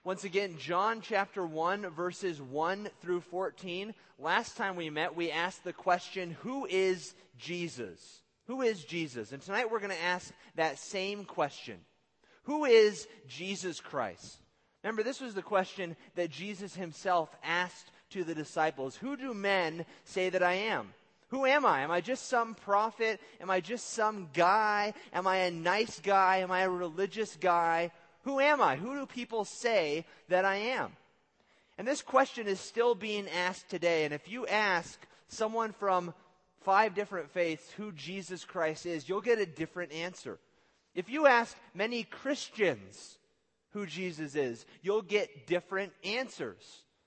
Once again, John chapter 1, verses 1 through 14. Last time we met, we asked the question, who is Jesus? Who is Jesus? And tonight we're going to ask that same question. Who is Jesus Christ? Remember, this was the question that Jesus himself asked to the disciples. Who do men say that I am? Who am I? Am I just some prophet? Am I just some guy? Am I a nice guy? Am I a religious guy? Who am I? Who do people say that I am? And this question is still being asked today. And if you ask someone from 5 different faiths who Jesus Christ is, you'll get a different answer. If you ask many Christians who Jesus is, you'll get different answers.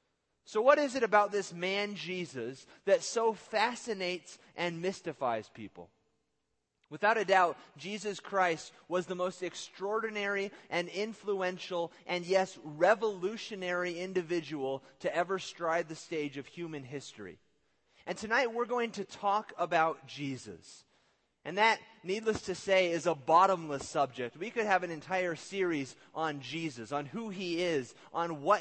So what is it about this man Jesus that so fascinates and mystifies people? Without a doubt, Jesus Christ was the most extraordinary and influential and, yes, revolutionary individual to ever stride the stage of human history. And tonight we're going to talk about Jesus. And that, needless to say, is a bottomless subject. We could have an entire series on Jesus, on who he is, on what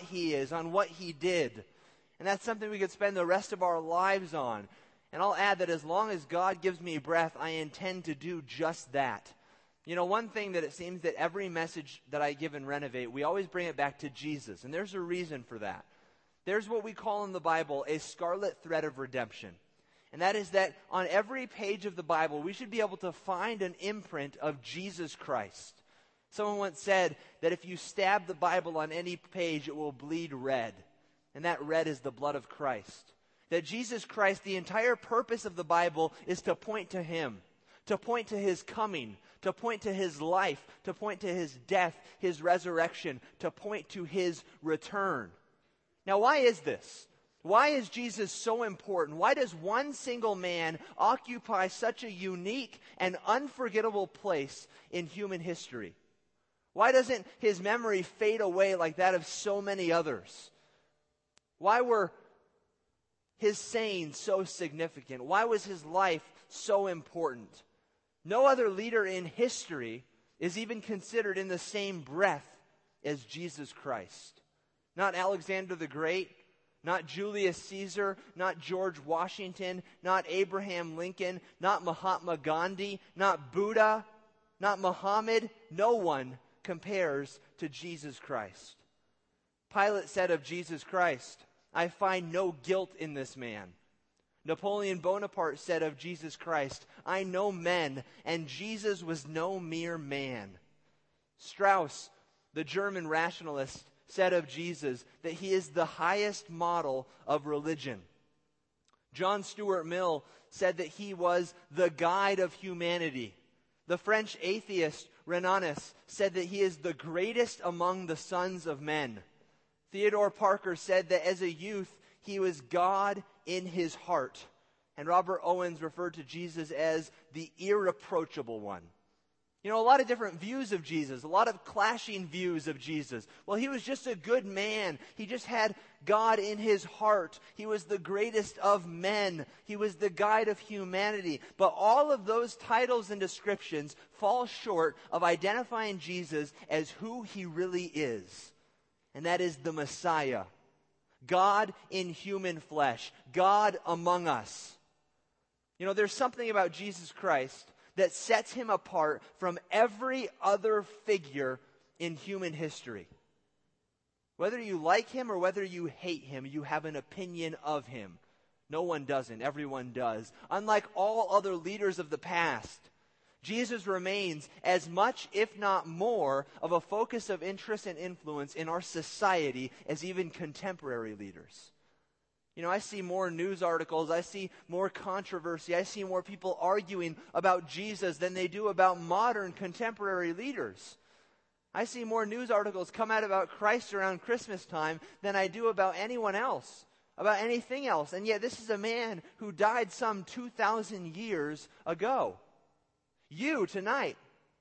he did. And that's something we could spend the rest of our lives on. And I'll add that as long as God gives me breath, I intend to do just that. You know, one thing that it seems that every message that I give in Renovate, we always bring it back to Jesus. And there's a reason for that. There's what we call in the Bible a scarlet thread of redemption. And that is that on every page of the Bible, we should be able to find an imprint of Jesus Christ. Someone once said that if you stab the Bible on any page, it will bleed red. And that red is the blood of Christ. That Jesus Christ, the entire purpose of the Bible is to point to him, to point to his coming, to point to his life, to point to his death, his resurrection, to point to his return. Now, why is this? Why is Jesus so important? Why does one single man occupy such a unique and unforgettable place in human history? Why doesn't his memory fade away like that of so many others? Why were his sayings so significant? Why was his life so important? No other leader in history is even considered in the same breath as Jesus Christ. Not Alexander the Great, not Julius Caesar, not George Washington, not Abraham Lincoln, not Mahatma Gandhi, not Buddha, not Muhammad. No one compares to Jesus Christ. Pilate said of Jesus Christ, I find no guilt in this man. Napoleon Bonaparte said of Jesus Christ, I know men, and Jesus was no mere man. Strauss, the German rationalist, said of Jesus that he is the highest model of religion. John Stuart Mill said that he was the guide of humanity. The French atheist Renatus said that he is the greatest among the sons of men. Theodore Parker said that as a youth, he was God in his heart. And Robert Owens referred to Jesus as the irreproachable one. You know, a lot of different views of Jesus, a lot of clashing views of Jesus. Well, he was just a good man. He just had God in his heart. He was the greatest of men. He was the guide of humanity. But all of those titles and descriptions fall short of identifying Jesus as who he really is. And that is the Messiah. God in human flesh. God among us. You know, there's something about Jesus Christ that sets him apart from every other figure in human history. Whether you like him or whether you hate him, you have an opinion of him. No one doesn't. Everyone does. Unlike all other leaders of the past, Jesus remains as much, if not more, of a focus of interest and influence in our society as even contemporary leaders. You know, I see more news articles, I see more controversy, I see more people arguing about Jesus than they do about modern contemporary leaders. I see more news articles come out about Christ around Christmas time than I do about anyone else, about anything else. And yet this is a man who died some 2,000 years ago. You, tonight,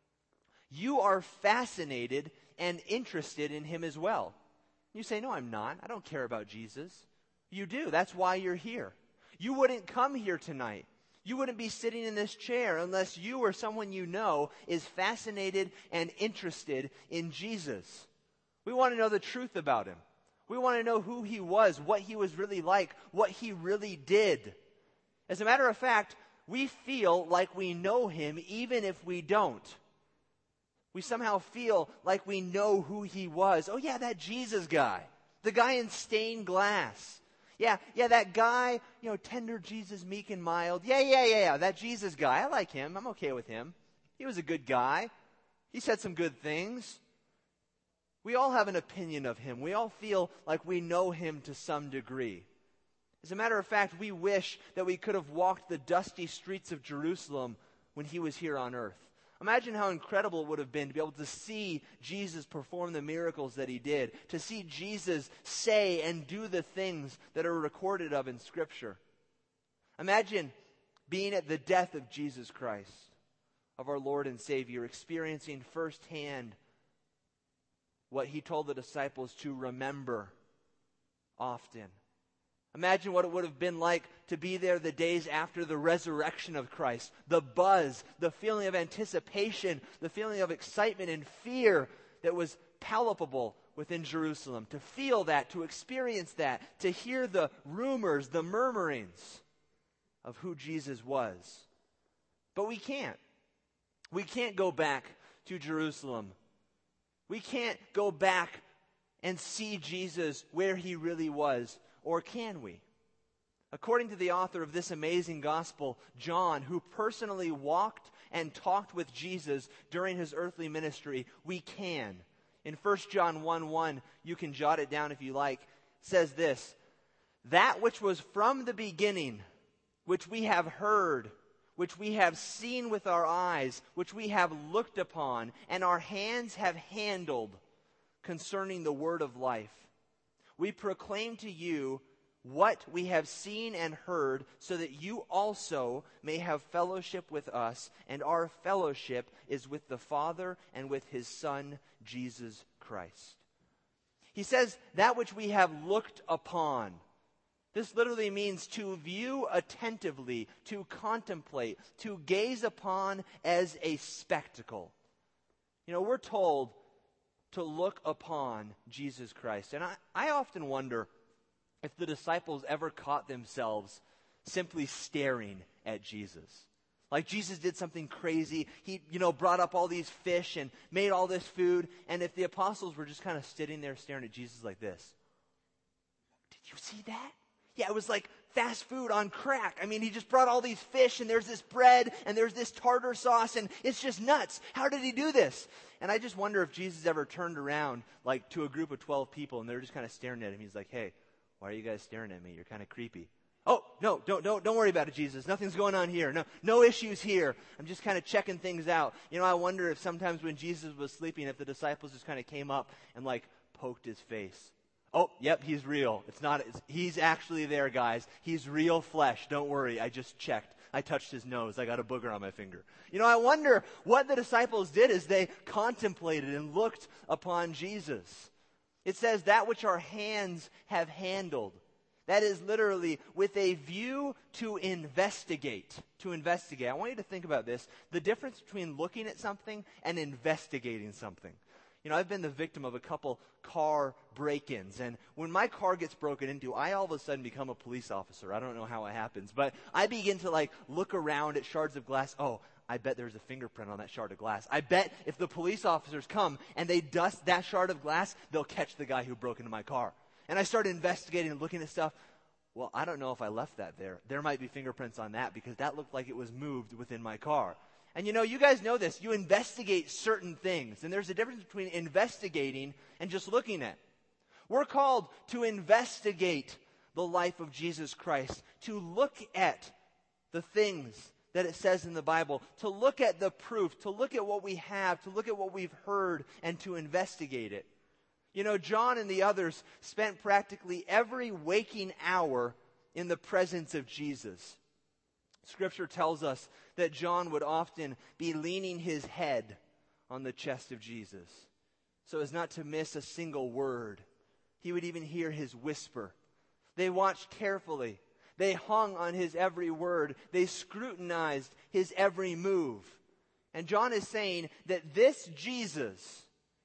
you are fascinated and interested in him as well. You say, no, I'm not. I don't care about Jesus. You do. That's why you're here. You wouldn't come here tonight. You wouldn't be sitting in this chair unless you or someone you know is fascinated and interested in Jesus. We want to know the truth about him. We want to know who he was, what he was really like, what he really did. As a matter of fact, we feel like we know him even if we don't. We somehow feel like we know who he was. Oh yeah, that Jesus guy. The guy in stained glass. Yeah, that guy, tender Jesus, meek and mild. Yeah, that Jesus guy. I like him. I'm okay with him. He was a good guy. He said some good things. We all have an opinion of him. We all feel like we know him to some degree. As a matter of fact, we wish that we could have walked the dusty streets of Jerusalem when he was here on earth. Imagine how incredible it would have been to be able to see Jesus perform the miracles that he did, to see Jesus say and do the things that are recorded of in Scripture. Imagine being at the death of Jesus Christ, of our Lord and Savior, experiencing firsthand what he told the disciples to remember often. Imagine what it would have been like to be there the days after the resurrection of Christ. The buzz, the feeling of anticipation, the feeling of excitement and fear that was palpable within Jerusalem. To feel that, to experience that, to hear the rumors, the murmurings of who Jesus was. But we can't. We can't go back to Jerusalem. We can't go back and see Jesus where he really was. Or can we? According to the author of this amazing gospel, John, who personally walked and talked with Jesus during his earthly ministry, we can. In 1 John 1:1, you can jot it down if you like, says this, "That which was from the beginning, which we have heard, which we have seen with our eyes, which we have looked upon, and our hands have handled concerning the word of life. We proclaim to you what we have seen and heard, so that you also may have fellowship with us, and our fellowship is with the Father and with his Son, Jesus Christ." He says, that which we have looked upon. This literally means to view attentively, to contemplate, to gaze upon as a spectacle. We're told to look upon Jesus Christ. And I often wonder if the disciples ever caught themselves simply staring at Jesus. Like Jesus did something crazy. He, brought up all these fish and made all this food. And if the apostles were just kind of sitting there staring at Jesus like this. Did you see that? Yeah, it was like fast food on crack. I mean, he just brought all these fish and there's this bread and there's this tartar sauce and it's just nuts. How did he do this? And I just wonder if Jesus ever turned around like to a group of 12 people and they're just kind of staring at him. He's like, "Hey, why are you guys staring at me? You're kind of creepy." "Oh, no, don't worry about it, Jesus. Nothing's going on here. No issues here. I'm just kind of checking things out." I wonder if sometimes when Jesus was sleeping, if the disciples just kind of came up and like poked his face. "Oh, yep, he's real. He's actually there, guys. He's real flesh. Don't worry. I just checked. I touched his nose. I got a booger on my finger." I wonder what the disciples did as they contemplated and looked upon Jesus. It says, that which our hands have handled. That is literally with a view to investigate. To investigate. I want you to think about this. The difference between looking at something and investigating something. I've been the victim of a couple car break-ins. And when my car gets broken into, I all of a sudden become a police officer. I don't know how it happens. But I begin to look around at shards of glass. Oh, I bet there's a fingerprint on that shard of glass. I bet if the police officers come and they dust that shard of glass, they'll catch the guy who broke into my car. And I started investigating and looking at stuff. Well, I don't know if I left that there. There might be fingerprints on that because that looked like it was moved within my car. And you guys know this. You investigate certain things. And there's a difference between investigating and just looking at. We're called to investigate the life of Jesus Christ. To look at the things that it says in the Bible. To look at the proof. To look at what we have. To look at what we've heard. And to investigate it. John and the others spent practically every waking hour in the presence of Jesus. Scripture tells us that John would often be leaning his head on the chest of Jesus so as not to miss a single word. He would even hear his whisper. They watched carefully. They hung on his every word. They scrutinized his every move. And John is saying that this Jesus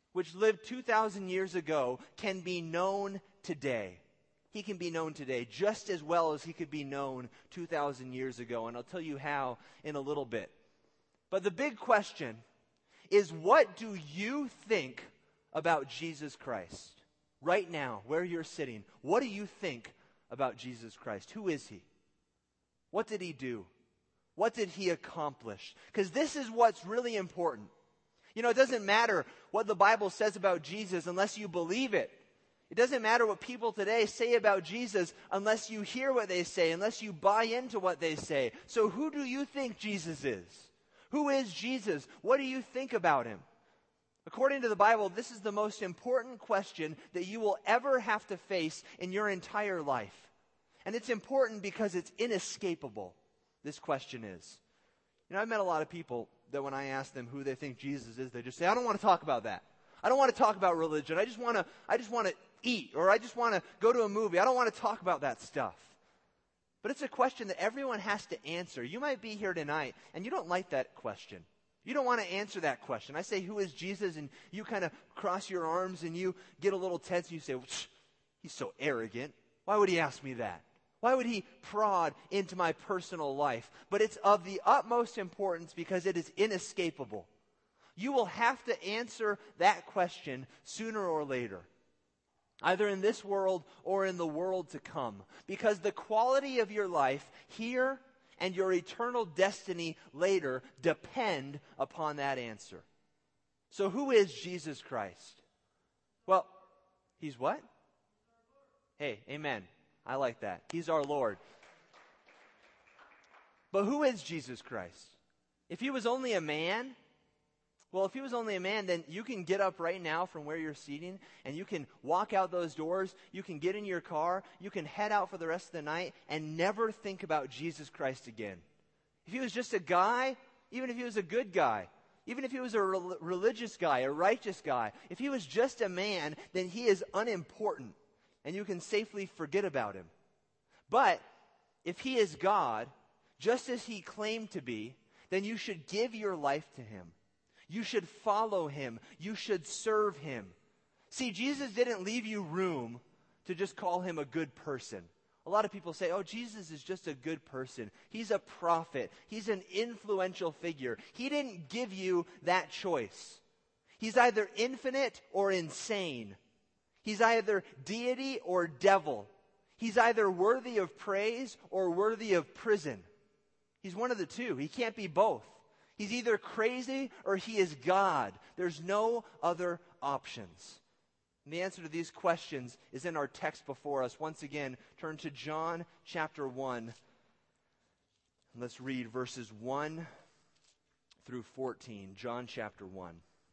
which lived 2,000 years ago, can be known today. He can be known today just as well as he could be known 2,000 years ago. And I'll tell you how in a little bit. But the big question is, what do you think about Jesus Christ? Right now, where you're sitting, what do you think about Jesus Christ? Who is he? What did he do? What did he accomplish? Because this is what's really important. You know, it doesn't matter what the Bible says about Jesus unless you believe it. It doesn't matter what people today say about Jesus unless you hear what they say, unless you buy into what they say. So who do you think Jesus is? Who is Jesus? What do you think about him? According to the Bible, this is the most important question that you will ever have to face in your entire life. And it's important because it's inescapable, this question is. You know, I've met a lot of people that when I ask them who they think Jesus is, they just say, I don't want to talk about that. I don't want to talk about religion. I just want to eat, or I just want to go to a movie. I don't want to talk about that stuff. But it's a question that everyone has to answer. You might be here tonight and you don't like that question. You don't want to answer that question. I say, who is Jesus? And you kind of cross your arms and you get a little tense and you say, he's so arrogant. Why would he ask me that? Why would he prod into my personal life? But it's of the utmost importance because it is inescapable. You will have to answer that question sooner or later, either in this world or in the world to come, because the quality of your life here and your eternal destiny later depend upon that answer. So who is Jesus Christ? Well, he's what? Hey, amen. I like that. He's our Lord. But who is Jesus Christ? If he was only a man, then you can get up right now from where you're seating and you can walk out those doors, you can get in your car, you can head out for the rest of the night and never think about Jesus Christ again. If he was just a guy, even if he was a good guy, even if he was a religious guy, a righteous guy, if he was just a man, then he is unimportant and you can safely forget about him. But if he is God, just as he claimed to be, then you should give your life to him. You should follow him. You should serve him. See, Jesus didn't leave you room to just call him a good person. A lot of people say, oh, Jesus is just a good person. He's a prophet. He's an influential figure. He didn't give you that choice. He's either infinite or insane. He's either deity or devil. He's either worthy of praise or worthy of prison. He's one of the two. He can't be both. He's either crazy or he is God. There's no other options. And the answer to these questions is in our text before us. Once again, turn to John chapter 1. Let's read verses 1 through 14. John chapter 1.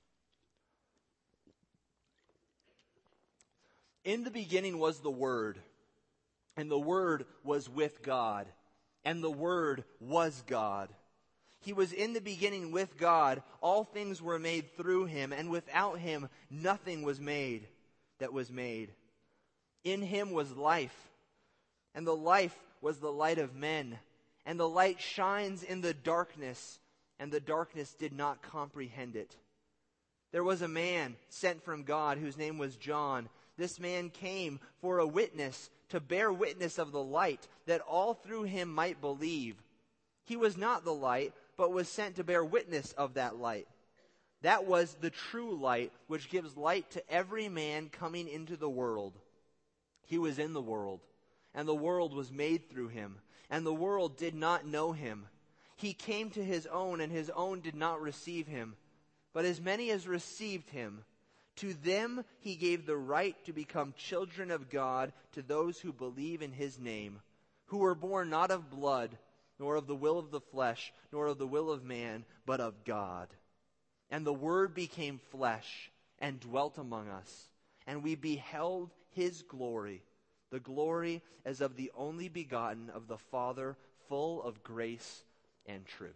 In the beginning was the Word, and the Word was with God, and the Word was God. He was in the beginning with God. All things were made through him, and without him nothing was made that was made. In him was life, and the life was the light of men. And the light shines in the darkness, and the darkness did not comprehend it. There was a man sent from God whose name was John. This man came for a witness, to bear witness of the light, that all through him might believe. He was not the light, but was sent to bear witness of that light. That was the true light, which gives light to every man coming into the world. He was in the world, and the world was made through him, and the world did not know him. He came to his own, and his own did not receive him. But as many as received him, to them he gave the right to become children of God, to those who believe in his name, who were born not of blood, nor of the will of the flesh, nor of the will of man, but of God. And the Word became flesh and dwelt among us, and we beheld his glory, the glory as of the only begotten of the Father, full of grace and truth.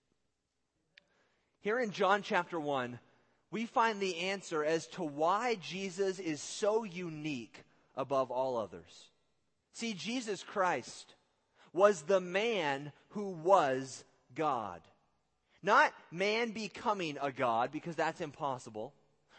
Here in John chapter 1, we find the answer as to why Jesus is so unique above all others. See, Jesus Christ was the man who was God. Not man becoming a God, because that's impossible.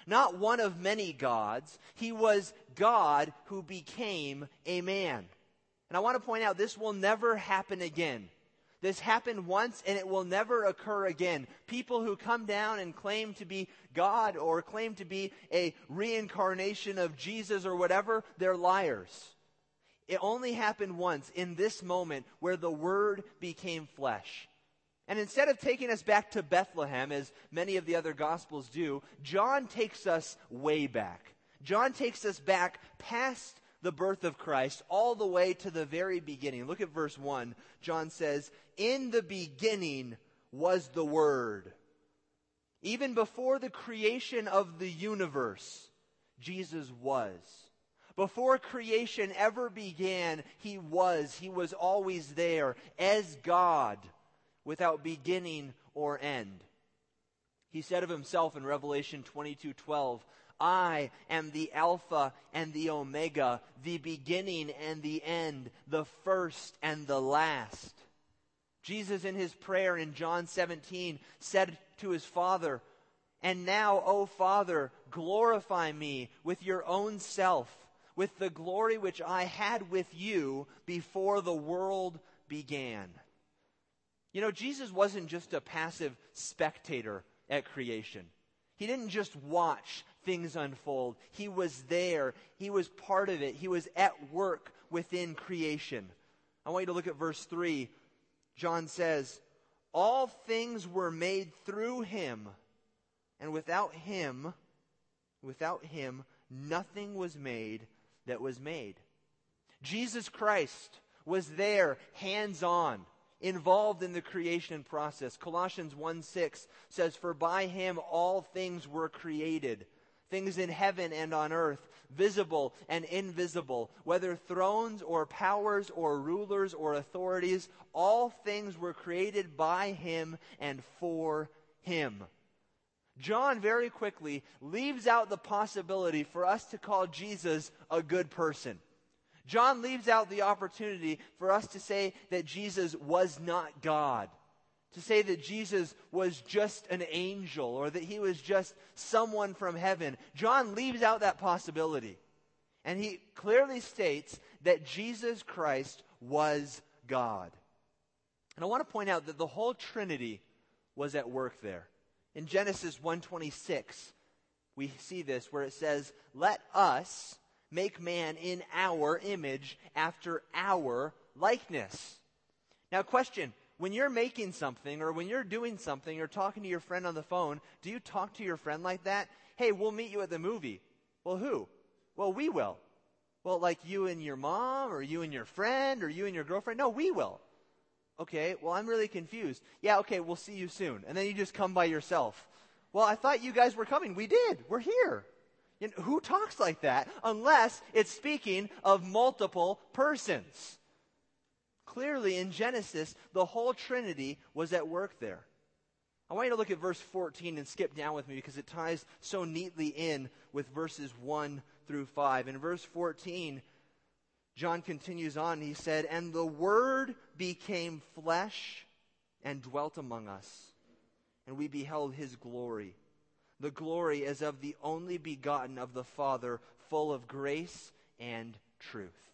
Not one of many gods. He was God who became a man. And I want to point out, this will never happen again. This happened once and it will never occur again. People who come down and claim to be God or claim to be a reincarnation of Jesus or whatever, they're liars. It only happened once, in this moment where the Word became flesh. And instead of taking us back to Bethlehem, as many of the other Gospels do, John takes us way back. John takes us back past the birth of Christ all the way to the very beginning. Look at verse 1. John says, "In the beginning was the Word." Even before the creation of the universe, Jesus was. Before creation ever began, He was. He was always there as God, without beginning or end. He said of Himself in Revelation 22:12, "I am the Alpha and the Omega, the beginning and the end, the first and the last." Jesus in His prayer in John 17 said to His Father, "And now, O Father, glorify me with your own self, with the glory which I had with you before the world began." You know, Jesus wasn't just a passive spectator at creation. He didn't just watch things unfold. He was there. He was part of it. He was at work within creation. I want you to look at verse 3. John says, "All things were made through Him, and without Him, nothing was made that was made." Jesus Christ was there, hands-on, involved in the creation process. Colossians 1:6 says, "For by Him all things were created, things in heaven and on earth, visible and invisible, whether thrones or powers or rulers or authorities, all things were created by Him and for Him." John very quickly leaves out the possibility for us to call Jesus a good person. John leaves out the opportunity for us to say that Jesus was not God, to say that Jesus was just an angel or that He was just someone from heaven. John leaves out that possibility. And he clearly states that Jesus Christ was God. And I want to point out that the whole Trinity was at work there. In Genesis 1:26, we see this where it says, "Let us make man in our image, after our likeness." Now, question, when you're making something or when you're doing something or talking to your friend on the phone, do you talk to your friend like that? "Hey, we'll meet you at the movie." Well, who? Well, we will. Well, like you and your mom or you and your friend or you and your girlfriend? No, we will. Okay, well, I'm really confused. "Yeah, okay, we'll see you soon." And then you just come by yourself. "Well, I thought you guys were coming." "We did. We're here." You know, who talks like that unless it's speaking of multiple persons? Clearly, in Genesis, the whole Trinity was at work there. I want you to look at verse 14 and skip down with me because it ties so neatly in with verses 1 through 5. In verse 14, John continues on. He said, "And the Word became flesh and dwelt among us, and we beheld His glory. The glory as of the only begotten of the Father, full of grace and truth."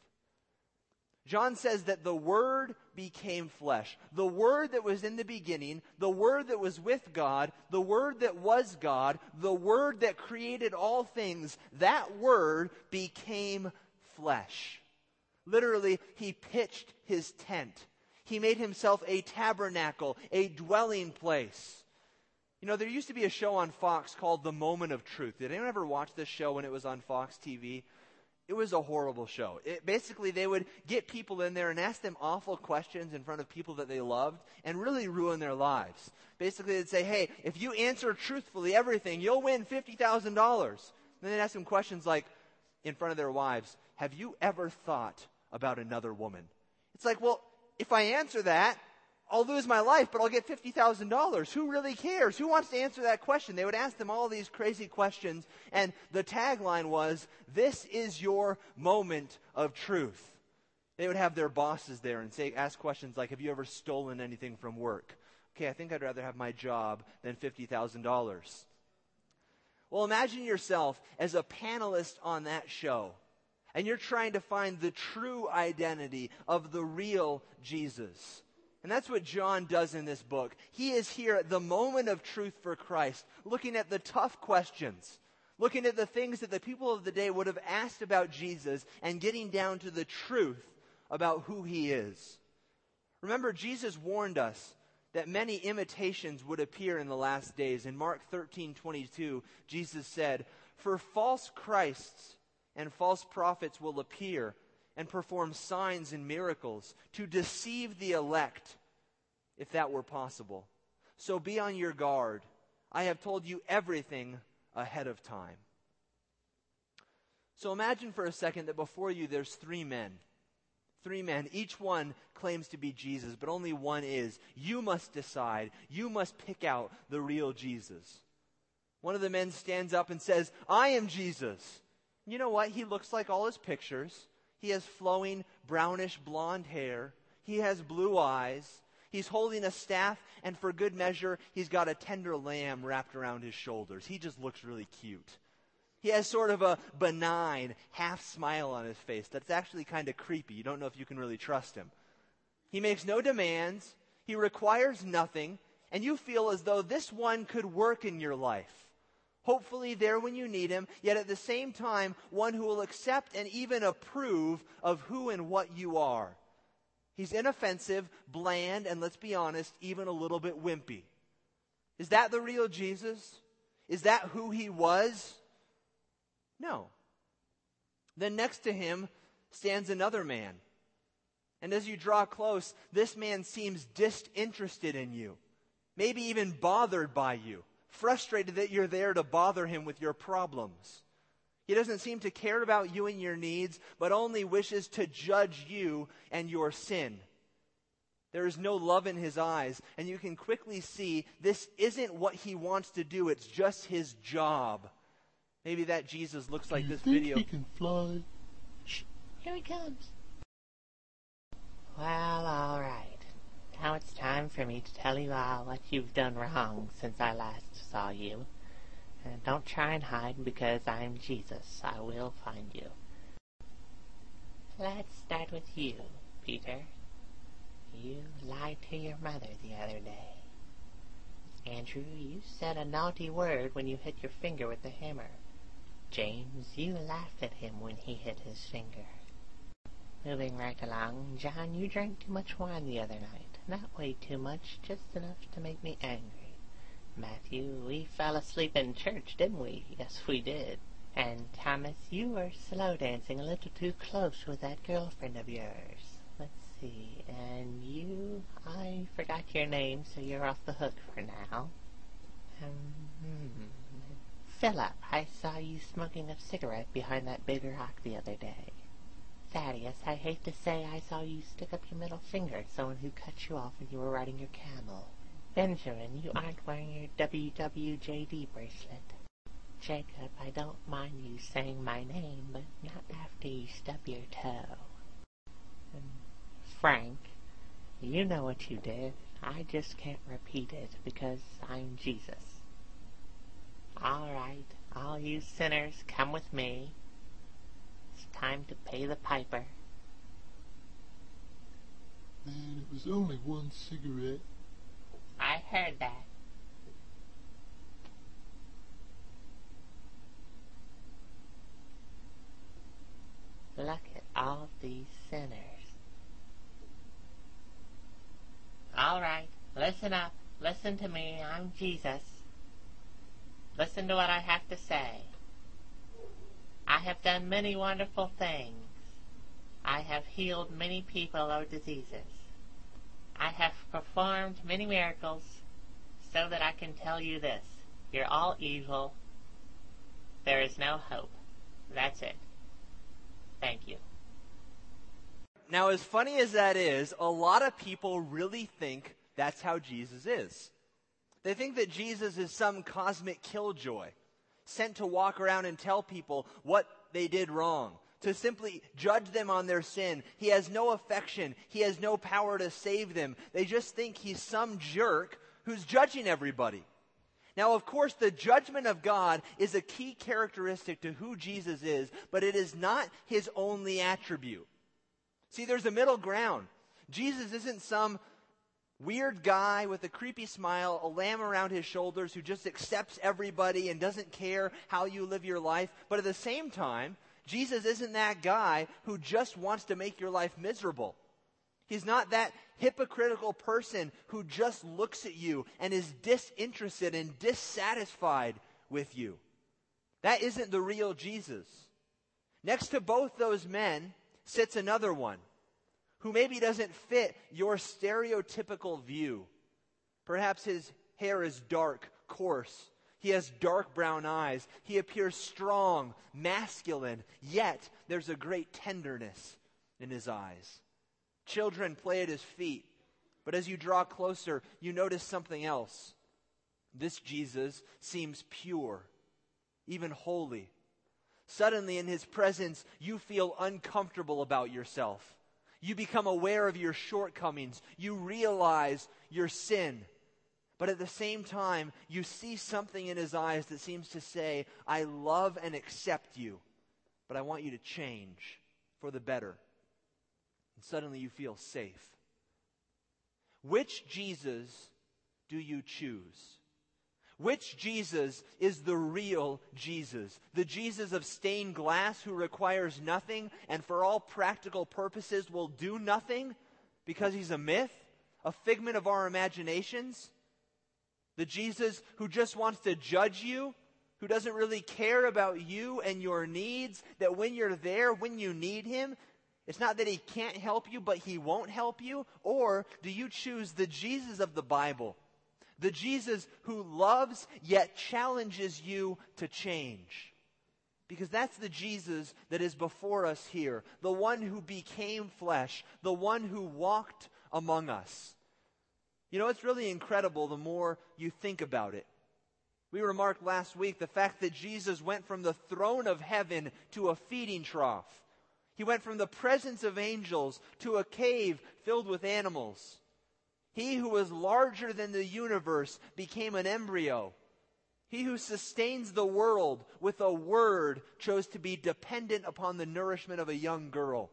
John says that the Word became flesh. The Word that was in the beginning, the Word that was with God, the Word that was God, the Word that created all things, that Word became flesh. Literally, He pitched His tent. He made Himself a tabernacle, a dwelling place. You know, there used to be a show on Fox called The Moment of Truth. Did anyone ever watch this show when it was on Fox TV? It was a horrible show. Basically, they would get people in there and ask them awful questions in front of people that they loved and really ruin their lives. Basically, they'd say, "Hey, if you answer truthfully everything, you'll win $50,000. Then they'd ask them questions like, in front of their wives, "Have you ever thought about another woman?" It's like, well, if I answer that, I'll lose my life, but I'll get $50,000. Who really cares? Who wants to answer that question? They would ask them all these crazy questions, and the tagline was, "This is your moment of truth." They would have their bosses there and ask questions like, "Have you ever stolen anything from work?" "Okay, I think I'd rather have my job than $50,000. Well, imagine yourself as a panelist on that show, and you're trying to find the true identity of the real Jesus. And that's what John does in this book. He is here at the moment of truth for Christ, looking at the tough questions, looking at the things that the people of the day would have asked about Jesus, and getting down to the truth about who he is. Remember, Jesus warned us that many imitations would appear in the last days. In Mark 13:22, Jesus said, "For false Christs and false prophets will appear and perform signs and miracles to deceive the elect, if that were possible. So be on your guard. I have told you everything ahead of time." So imagine for a second that before you there's three men. Three men. Each one claims to be Jesus, but only one is. You must decide. You must pick out the real Jesus. One of the men stands up and says, "I am Jesus." You know what? He looks like all his pictures. He has flowing brownish blonde hair. He has blue eyes. He's holding a staff, and for good measure, he's got a tender lamb wrapped around his shoulders. He just looks really cute. He has sort of a benign half smile on his face that's actually kind of creepy. You don't know if you can really trust him. He makes no demands. He requires nothing. And you feel as though this one could work in your life. Hopefully there when you need him, yet at the same time, one who will accept and even approve of who and what you are. He's inoffensive, bland, and let's be honest, even a little bit wimpy. Is that the real Jesus? Is that who he was? No. Then next to him stands another man. And as you draw close, this man seems disinterested in you. Maybe even bothered by you. Frustrated that you're there to bother him with your problems. He doesn't seem to care about you and your needs, but only wishes to judge you and your sin. There is no love in his eyes, and you can quickly see this isn't what he wants to do, it's just his job. Maybe that Jesus looks like this video. He can fly. Shh, here he comes. Well, all right. Now it's time for me to tell you all what you've done wrong since I last saw you. And don't try and hide, because I'm Jesus. I will find you. Let's start with you, Peter. You lied to your mother the other day. Andrew, you said a naughty word when you hit your finger with the hammer. James, you laughed at him when he hit his finger. Moving right along, John, you drank too much wine the other night. Not way too much, just enough to make me angry. Matthew, we fell asleep in church, didn't we? Yes, we did. And Thomas, you were slow dancing a little too close with that girlfriend of yours. Let's see, and you, I forgot your name, so you're off the hook for now. Philip, I saw you smoking a cigarette behind that big rock the other day. Thaddeus, I hate to say I saw you stick up your middle finger at someone who cut you off when you were riding your camel. Benjamin, you aren't wearing your WWJD bracelet. Jacob, I don't mind you saying my name, but not after you stub your toe. And Frank, you know what you did. I just can't repeat it because I'm Jesus. All right, all you sinners, come with me. It's time to pay the piper. Man, it was only one cigarette. I heard that. Look at all these sinners. All right, listen up. Listen to me. I'm Jesus. Listen to what I have to say. I have done many wonderful things. I have healed many people of diseases. I have performed many miracles so that I can tell you this. You're all evil. There is no hope. That's it. Thank you. Now, as funny as that is, a lot of people really think that's how Jesus is. They think that Jesus is some cosmic killjoy, sent to walk around and tell people what they did wrong, to simply judge them on their sin. He has no affection. He has no power to save them. They just think he's some jerk who's judging everybody. Now, of course, the judgment of God is a key characteristic to who Jesus is, but it is not his only attribute. See, there's a middle ground. Jesus isn't some weird guy with a creepy smile, a lamb around his shoulders who just accepts everybody and doesn't care how you live your life. But at the same time, Jesus isn't that guy who just wants to make your life miserable. He's not that hypocritical person who just looks at you and is disinterested and dissatisfied with you. That isn't the real Jesus. Next to both those men sits another one who maybe doesn't fit your stereotypical view. Perhaps his hair is dark, coarse. He has dark brown eyes. He appears strong, masculine, yet there's a great tenderness in his eyes. Children play at his feet, but as you draw closer, you notice something else. This Jesus seems pure, even holy. Suddenly in his presence, you feel uncomfortable about yourself. You become aware of your shortcomings. You realize your sin. But at the same time, you see something in his eyes that seems to say, I love and accept you, but I want you to change for the better. And suddenly you feel safe. Which Jesus do you choose? Which Jesus is the real Jesus? The Jesus of stained glass who requires nothing and for all practical purposes will do nothing because he's a myth, a figment of our imaginations? The Jesus who just wants to judge you, who doesn't really care about you and your needs, that when you're there, when you need him, it's not that he can't help you, but he won't help you? Or do you choose the Jesus of the Bible? The Jesus who loves yet challenges you to change. Because that's the Jesus that is before us here. The one who became flesh. The one who walked among us. You know, it's really incredible the more you think about it. We remarked last week the fact that Jesus went from the throne of heaven to a feeding trough. He went from the presence of angels to a cave filled with animals. He who was larger than the universe became an embryo. He who sustains the world with a word chose to be dependent upon the nourishment of a young girl.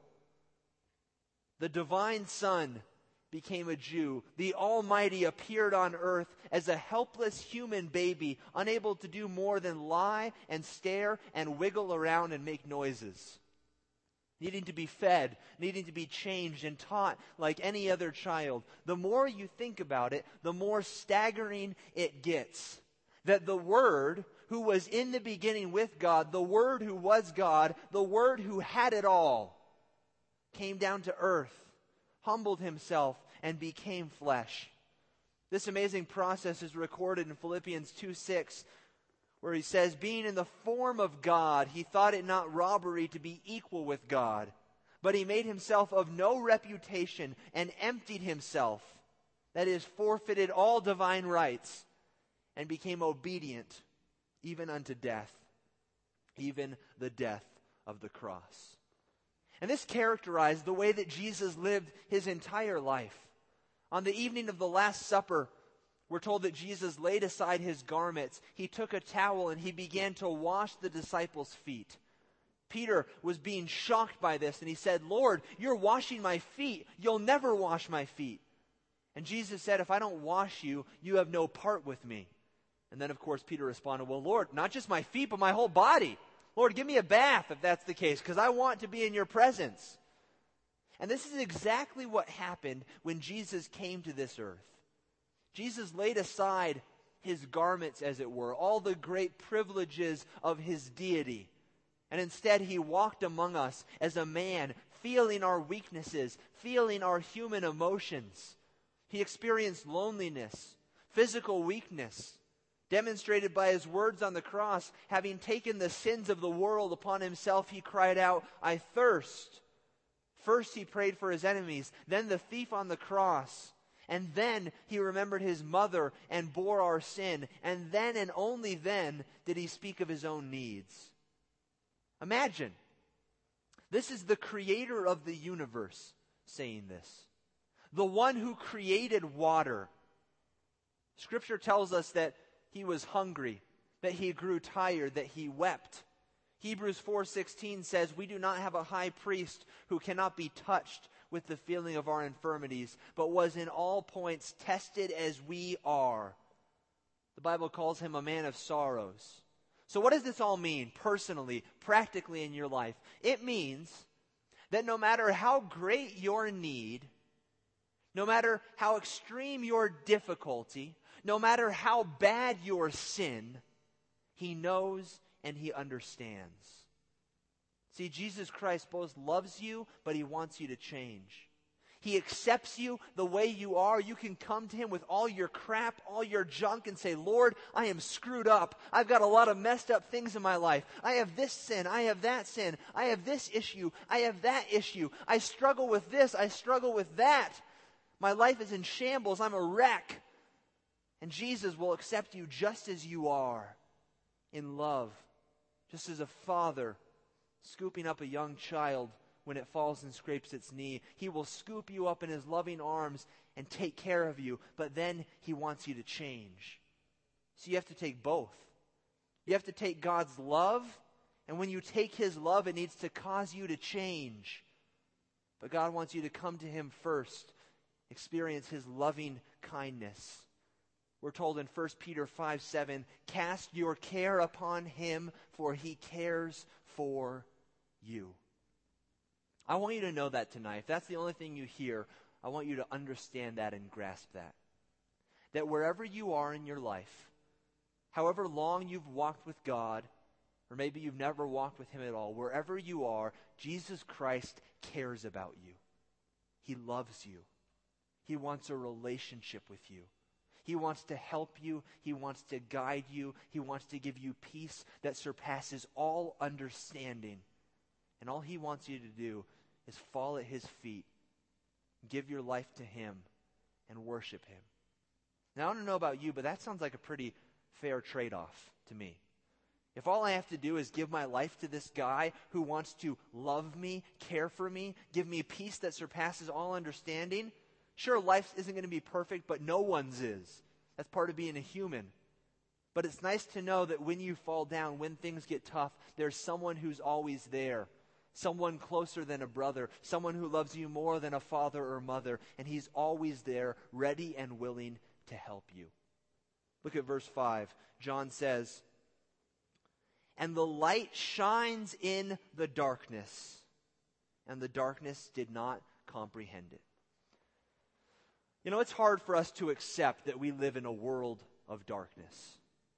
The divine Son became a Jew. The Almighty appeared on earth as a helpless human baby, unable to do more than lie and stare and wiggle around and make noises. Needing to be fed, needing to be changed and taught like any other child. The more you think about it, the more staggering it gets. That the Word who was in the beginning with God, the Word who was God, the Word who had it all, came down to earth, humbled himself, and became flesh. This amazing process is recorded in Philippians 2:6, where he says, being in the form of God, he thought it not robbery to be equal with God. But he made himself of no reputation and emptied himself, that is, forfeited all divine rights, and became obedient even unto death, even the death of the cross. And this characterized the way that Jesus lived his entire life. On the evening of the Last Supper, we're told that Jesus laid aside his garments. He took a towel and he began to wash the disciples' feet. Peter was being shocked by this and he said, Lord, you're washing my feet. You'll never wash my feet. And Jesus said, if I don't wash you, you have no part with me. And then, of course, Peter responded, well, Lord, not just my feet, but my whole body. Lord, give me a bath if that's the case, because I want to be in your presence. And this is exactly what happened when Jesus came to this earth. Jesus laid aside his garments, as it were, all the great privileges of his deity. And instead he walked among us as a man, feeling our weaknesses, feeling our human emotions. He experienced loneliness, physical weakness, demonstrated by his words on the cross. Having taken the sins of the world upon himself, he cried out, I thirst. First he prayed for his enemies, then the thief on the cross. And then he remembered his mother and bore our sin. And then and only then did he speak of his own needs. Imagine, this is the creator of the universe saying this. The one who created water. Scripture tells us that he was hungry, that he grew tired, that he wept. Hebrews 4:16 says, we do not have a high priest who cannot be touched with the feeling of our infirmities, but was in all points tested as we are. The Bible calls him a man of sorrows. So what does this all mean personally, practically in your life? It means that no matter how great your need, no matter how extreme your difficulty, no matter how bad your sin, he knows and he understands. See, Jesus Christ both loves you, but he wants you to change. He accepts you the way you are. You can come to him with all your crap, all your junk, and say, Lord, I am screwed up. I've got a lot of messed up things in my life. I have this sin. I have that sin. I have this issue. I have that issue. I struggle with this. I struggle with that. My life is in shambles. I'm a wreck. And Jesus will accept you just as you are, in love, just as a father scooping up a young child when it falls and scrapes its knee. He will scoop you up in his loving arms and take care of you, but then he wants you to change. So you have to take both. You have to take God's love, and when you take his love, it needs to cause you to change. But God wants you to come to him first, experience his loving kindness. We're told in 1 Peter 5:7, cast your care upon him, for he cares for you. I want you to know that tonight. If that's the only thing you hear, I want you to understand that and grasp that. That wherever you are in your life, however long you've walked with God, or maybe you've never walked with him at all, wherever you are, Jesus Christ cares about you. He loves you. He wants a relationship with you. He wants to help you. He wants to guide you. He wants to give you peace that surpasses all understanding. And all he wants you to do is fall at his feet, give your life to him, and worship him. Now, I don't know about you, but that sounds like a pretty fair trade-off to me. If all I have to do is give my life to this guy who wants to love me, care for me, give me peace that surpasses all understanding, sure, life isn't going to be perfect, but no one's is. That's part of being a human. But it's nice to know that when you fall down, when things get tough, there's someone who's always there. Someone closer than a brother. Someone who loves you more than a father or mother. And he's always there, ready and willing to help you. Look at verse 5. John says, and the light shines in the darkness, and the darkness did not comprehend it. You know, it's hard for us to accept that we live in a world of darkness.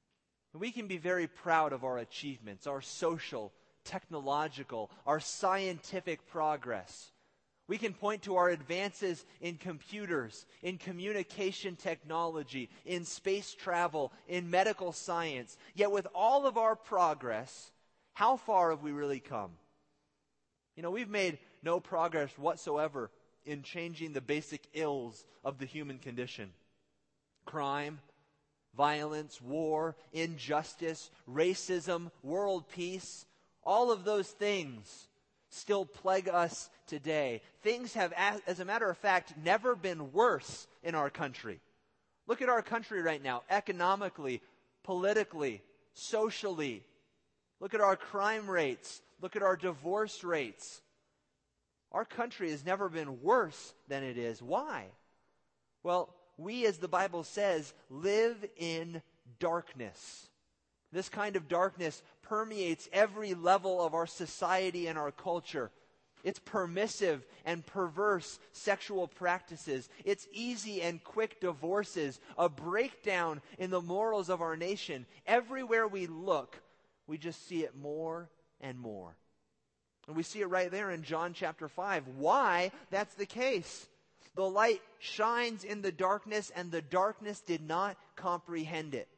We can be very proud of our achievements, our social, technological, our scientific progress. We can point to our advances in computers, in communication technology, in space travel, in medical science. Yet with all of our progress, how far have we really come? You know, we've made no progress whatsoever in changing the basic ills of the human condition. Crime, violence, war, injustice, racism, world peace, all of those things still plague us today. Things have, as a matter of fact, never been worse in our country. Look at our country right now, economically, politically, socially. Look at our crime rates. Look at our divorce rates. Our country has never been worse than it is. Why? Well, we, as the Bible says, live in darkness. This kind of darkness permeates every level of our society and our culture. It's permissive and perverse sexual practices. It's easy and quick divorces, a breakdown in the morals of our nation. Everywhere we look, we just see it more and more. And we see it right there in John chapter 5. Why that's the case? The light shines in the darkness, and the darkness did not comprehend it.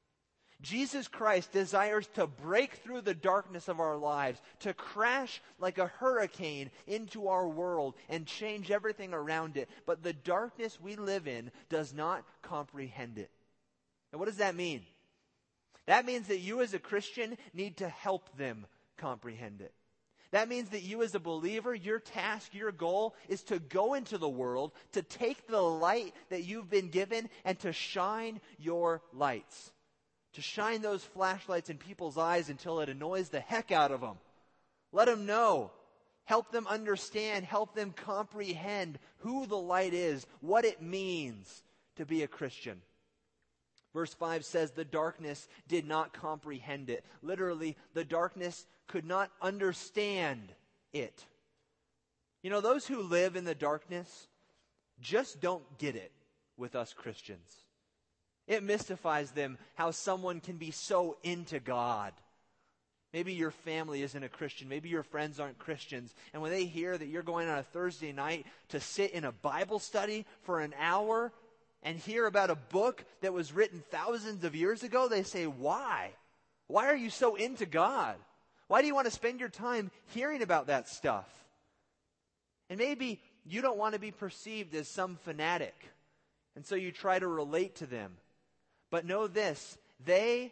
Jesus Christ desires to break through the darkness of our lives, to crash like a hurricane into our world and change everything around it. But the darkness we live in does not comprehend it. And what does that mean? That means that you as a Christian need to help them comprehend it. That means that you as a believer, your task, your goal is to go into the world, to take the light that you've been given and to shine your lights. to shine those flashlights in people's eyes until it annoys the heck out of them. Let them know. Help them understand. Help them comprehend who the light is, what it means to be a Christian. Verse 5 says, the darkness did not comprehend it. Literally, the darkness could not understand it. You know, those who live in the darkness just don't get it with us Christians. It mystifies them how someone can be so into God. Maybe your family isn't a Christian. Maybe your friends aren't Christians. And when they hear that you're going on a Thursday night to sit in a Bible study for an hour and hear about a book that was written thousands of years ago, they say, why? Why are you so into God? Why do you want to spend your time hearing about that stuff? And maybe you don't want to be perceived as some fanatic, and so you try to relate to them. But know this, they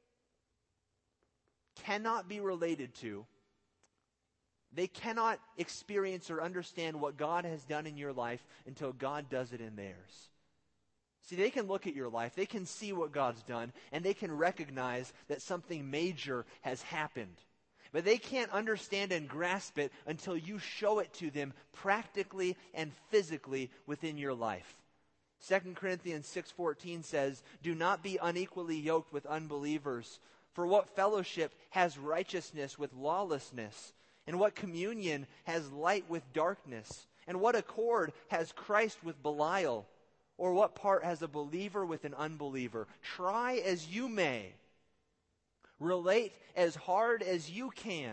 cannot be related to. They cannot experience or understand what God has done in your life until God does it in theirs. See, they can look at your life, they can see what God's done, and they can recognize that something major has happened. But they can't understand and grasp it until you show it to them practically and physically within your life. 2 Corinthians 6:14 says, do not be unequally yoked with unbelievers. For what fellowship has righteousness with lawlessness? And what communion has light with darkness? And what accord has Christ with Belial? Or what part has a believer with an unbeliever? Try as you may. Relate as hard as you can.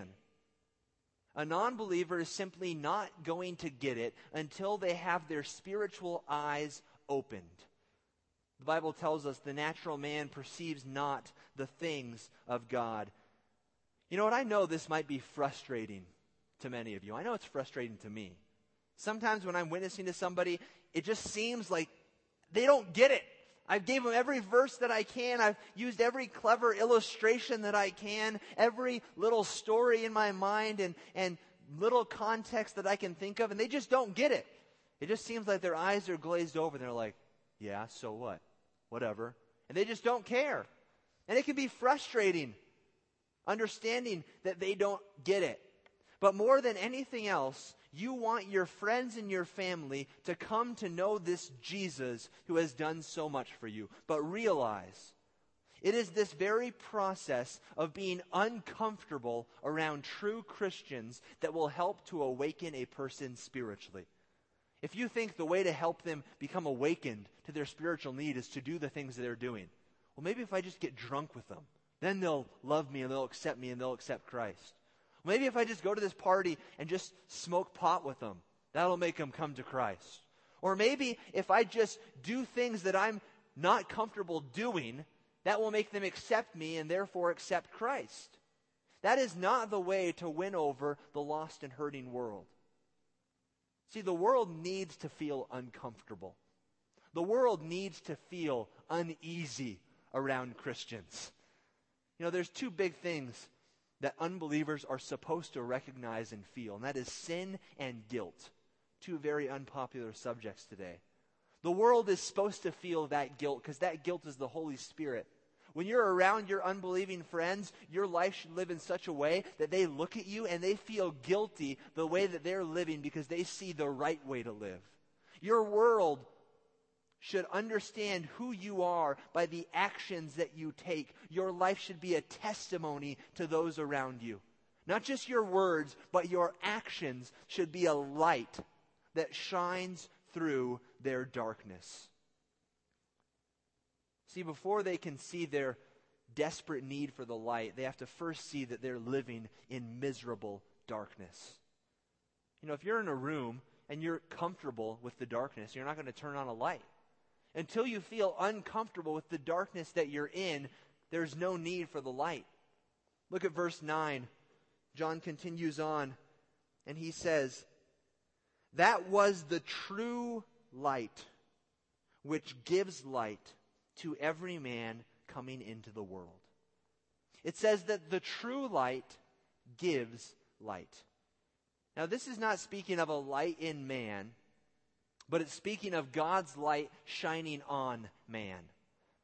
A non-believer is simply not going to get it until they have their spiritual eyes opened. The Bible tells us the natural man perceives not the things of God. You know what? I know this might be frustrating to many of you. I know it's frustrating to me. Sometimes when I'm witnessing to somebody, it just seems like they don't get it. I've gave them every verse that I can. I've used every clever illustration that I can, every little story in my mind and little context that I can think of, and they just don't get it. It just seems like their eyes are glazed over, and they're like, yeah, so what? Whatever. And they just don't care. And it can be frustrating, understanding that they don't get it. But more than anything else, you want your friends and your family to come to know this Jesus who has done so much for you. But realize, it is this very process of being uncomfortable around true Christians that will help to awaken a person spiritually. If you think the way to help them become awakened to their spiritual need is to do the things that they're doing, well, maybe if I just get drunk with them, then they'll love me and they'll accept me and they'll accept Christ. Maybe if I just go to this party and just smoke pot with them, that'll make them come to Christ. Or maybe if I just do things that I'm not comfortable doing, that will make them accept me and therefore accept Christ. That is not the way to win over the lost and hurting world. See, the world needs to feel uncomfortable. The world needs to feel uneasy around Christians. You know, there's two big things that unbelievers are supposed to recognize and feel, and that is sin and guilt. Two very unpopular subjects today. The world is supposed to feel that guilt because that guilt is the Holy Spirit. When you're around your unbelieving friends, your life should live in such a way that they look at you and they feel guilty the way that they're living because they see the right way to live. Your world should understand who you are by the actions that you take. Your life should be a testimony to those around you. Not just your words, but your actions should be a light that shines through their darkness. See, before they can see their desperate need for the light, they have to first see that they're living in miserable darkness. You know, if you're in a room and you're comfortable with the darkness, you're not going to turn on a light. Until you feel uncomfortable with the darkness that you're in, there's no need for the light. Look at verse 9. John continues on, and he says, "That was the true light, which gives light to every man coming into the world." It says that the true light gives light. Now, this is not speaking of a light in man, but it's speaking of God's light shining on man.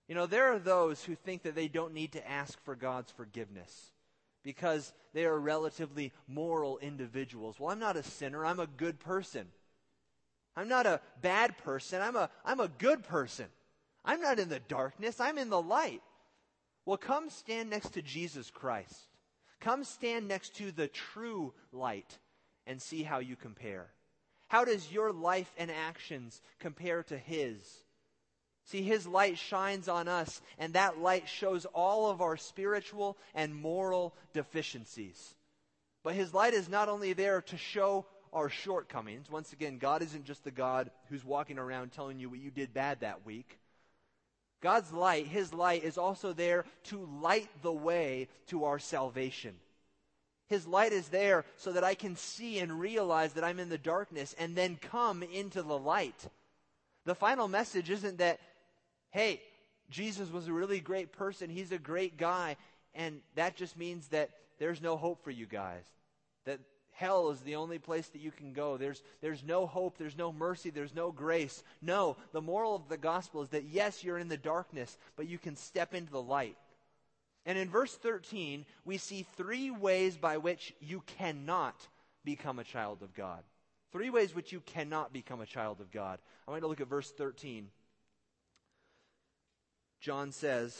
You know, there are those who think that they don't need to ask for God's forgiveness because they are relatively moral individuals. Well, I'm not a sinner. I'm a good person. I'm not a bad person. I'm a good person. I'm not in the darkness. I'm in the light. Well, come stand next to Jesus Christ. Come stand next to the true light and see how you compare. How does your life and actions compare to His? See, His light shines on us, and that light shows all of our spiritual and moral deficiencies. But His light is not only there to show our shortcomings. Once again, God isn't just the God who's walking around telling you what you did bad that week. God's light, His light, is also there to light the way to our salvation. His light is there so that I can see and realize that I'm in the darkness and then come into the light. The final message isn't that, hey, Jesus was a really great person, He's a great guy, and that just means that there's no hope for you guys. That hell is the only place that you can go. There's no hope, there's no mercy, there's no grace. No, the moral of the gospel is that yes, you're in the darkness, but you can step into the light. And in verse 13, we see 3 ways by which you cannot become a child of God. 3 ways which you cannot become a child of God. I want to look at verse 13. John says,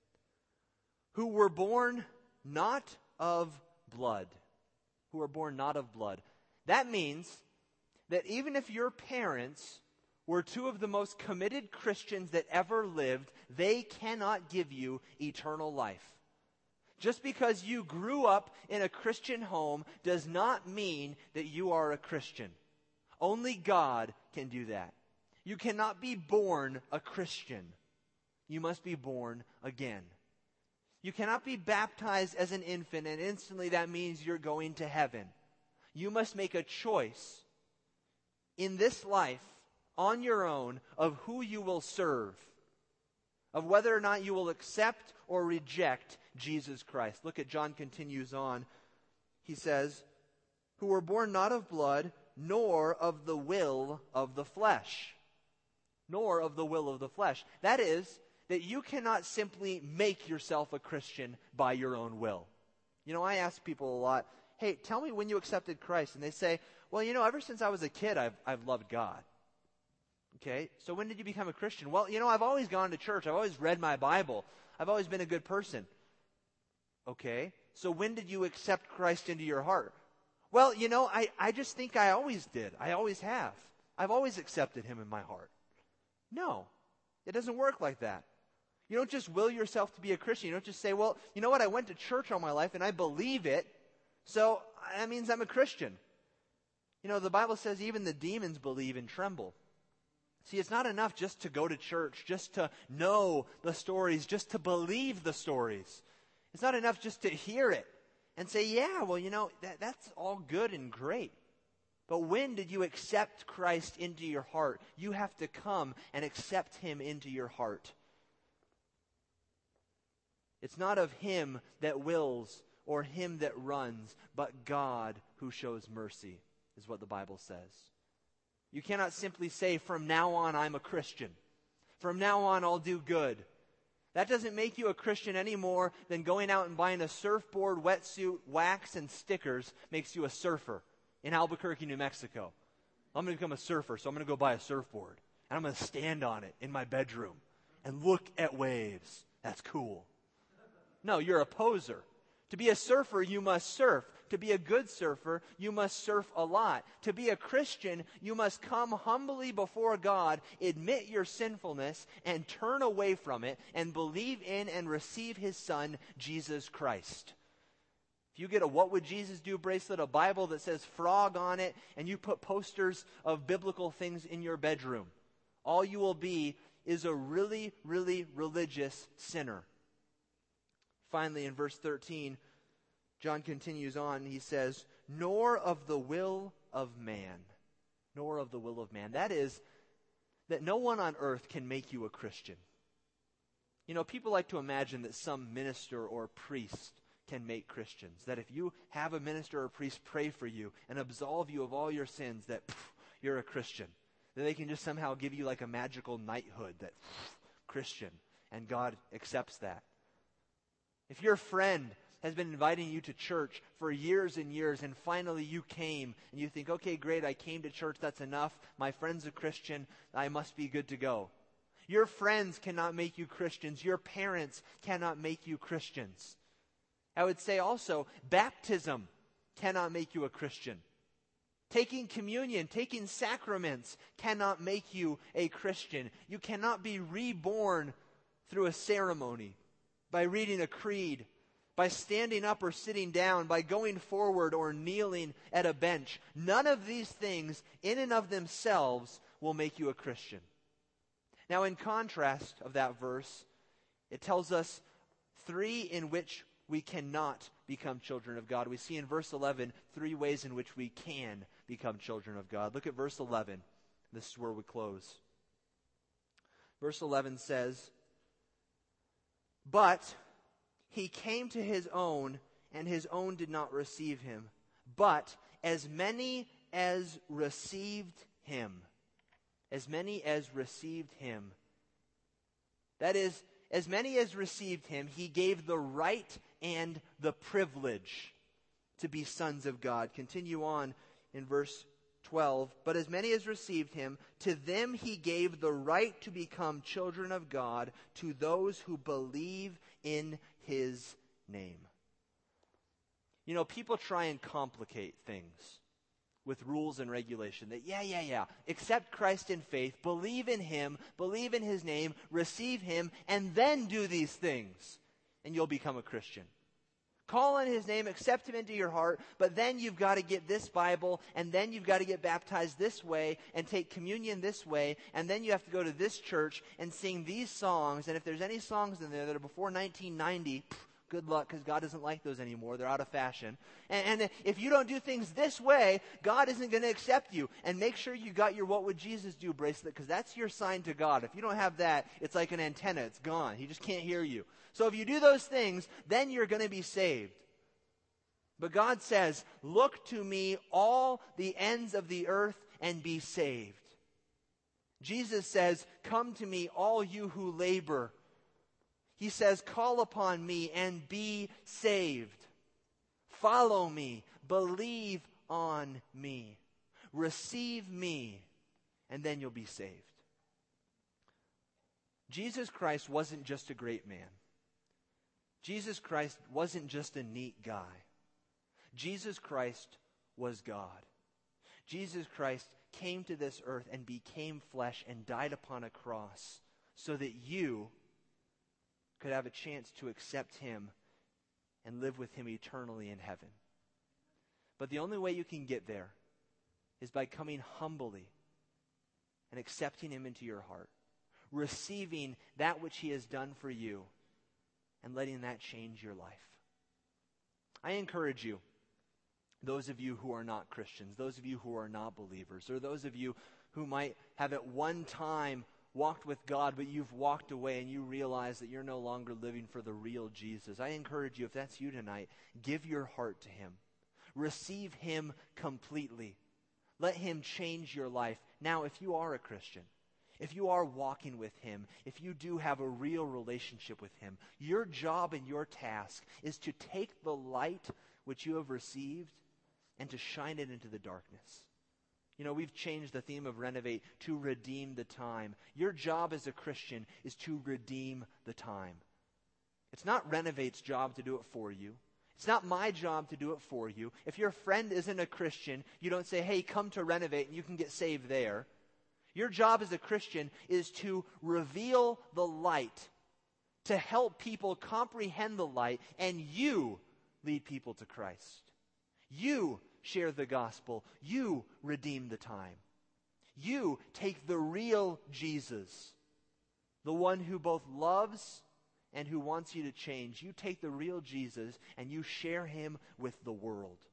who were born not of blood. Who were born not of blood. That means that even if your parents were 2 of the most committed Christians that ever lived, they cannot give you eternal life. Just because you grew up in a Christian home does not mean that you are a Christian. Only God can do that. You cannot be born a Christian. You must be born again. You cannot be baptized as an infant and instantly that means you're going to heaven. You must make a choice in this life on your own of who you will serve, of whether or not you will accept or reject Jesus Christ. Look at John continues on. He says, who were born not of blood, nor of the will of the flesh. Nor of the will of the flesh. That is, that you cannot simply make yourself a Christian by your own will. You know, I ask people a lot, hey, tell me when you accepted Christ. And they say, well, you know, ever since I was a kid, I've loved God. Okay, so when did you become a Christian? Well, you know, I've always gone to church. I've always read my Bible. I've always been a good person. Okay, so when did you accept Christ into your heart? Well, you know, I just think I always did. I always have. I've always accepted Him in my heart. No, it doesn't work like that. You don't just will yourself to be a Christian. You don't just say, well, you know what, I went to church all my life and I believe it, so that means I'm a Christian. You know, the Bible says even the demons believe and tremble. See, it's not enough just to go to church, just to know the stories, just to believe the stories. It's not enough just to hear it and say, yeah, well, you know, that's all good and great. But when did you accept Christ into your heart? You have to come and accept Him into your heart. It's not of him that wills or him that runs, but God who shows mercy, is what the Bible says. You cannot simply say, from now on I'm a Christian. From now on I'll do good. That doesn't make you a Christian any more than going out and buying a surfboard, wetsuit, wax, and stickers makes you a surfer in Albuquerque, New Mexico. I'm going to become a surfer, so I'm going to go buy a surfboard. And I'm going to stand on it in my bedroom and look at waves. That's cool. No, you're a poser. To be a surfer, you must surf. To be a good surfer, you must surf a lot. To be a Christian, you must come humbly before God, admit your sinfulness, and turn away from it, and believe in and receive His Son, Jesus Christ. If you get a What Would Jesus Do bracelet, a Bible that says frog on it, and you put posters of biblical things in your bedroom, all you will be is a really, really religious sinner. Finally, in verse 13, John continues on. He says, nor of the will of man. Nor of the will of man. That is, that no one on earth can make you a Christian. You know, people like to imagine that some minister or priest can make Christians. That if you have a minister or priest pray for you and absolve you of all your sins, that you're a Christian. That they can just somehow give you like a magical knighthood, that Christian. and God accepts that. If your friend has been inviting you to church for years and years, and finally you came, and you think, okay, great, I came to church, that's enough. My friend's a Christian, I must be good to go. Your friends cannot make you Christians. Your parents cannot make you Christians. I would say also, baptism cannot make you a Christian. Taking communion, taking sacraments cannot make you a Christian. You cannot be reborn through a ceremony, by reading a creed, by standing up or sitting down, by going forward or kneeling at a bench. None of these things in and of themselves will make you a Christian. Now, in contrast of that verse, it tells us 3 in which we cannot become children of God. We see in verse 11 3 ways in which we can become children of God. Look at verse 11. This is where we close. Verse 11 says, "But he came to his own, and his own did not receive him. But as many as received him," as many as received him, that is, as many as received him, he gave the right and the privilege to be sons of God. Continue on in verse 12. "But as many as received him, to them he gave the right to become children of God, to those who believe in his name." You know, people try and complicate things with rules and regulation. That, accept Christ in faith, believe in him, believe in his name, receive him, and then do these things, and you'll become a Christian. Call on his name, accept him into your heart, but then you've got to get this Bible, and then you've got to get baptized this way, and take communion this way, and then you have to go to this church and sing these songs, and if there's any songs in there that are before 1990, good luck, because God doesn't like those anymore. They're out of fashion. And if you don't do things this way, God isn't going to accept you. And make sure you got your What Would Jesus Do bracelet, because that's your sign to God. If you don't have that, it's like an antenna. It's gone. He just can't hear you. So if you do those things, then you're going to be saved. But God says, "Look to me, all the ends of the earth, and be saved." Jesus says, "Come to me, all you who labor." He says, "Call upon me and be saved. Follow me, believe on me, receive me, and then you'll be saved." Jesus Christ wasn't just a great man. Jesus Christ wasn't just a neat guy. Jesus Christ was God. Jesus Christ came to this earth and became flesh and died upon a cross so that you could have a chance to accept him and live with him eternally in heaven. But the only way you can get there is by coming humbly and accepting him into your heart, receiving that which he has done for you, and letting that change your life. I encourage you, those of you who are not Christians, those of you who are not believers, or those of you who might have at one time walked with God, but you've walked away and you realize that you're no longer living for the real Jesus. I encourage you, if that's you tonight, give your heart to him. Receive him completely. Let him change your life. Now, if you are a Christian, if you are walking with him, if you do have a real relationship with him, your job and your task is to take the light which you have received and to shine it into the darkness. You know, we've changed the theme of Renovate to redeem the time. Your job as a Christian is to redeem the time. It's not Renovate's job to do it for you. It's not my job to do it for you. If your friend isn't a Christian, you don't say, "Hey, come to Renovate and you can get saved there." Your job as a Christian is to reveal the light, to help people comprehend the light, and you lead people to Christ. You share the gospel. You redeem the time. You take the real Jesus, the one who both loves and who wants you to change. You take the real Jesus and you share him with the world.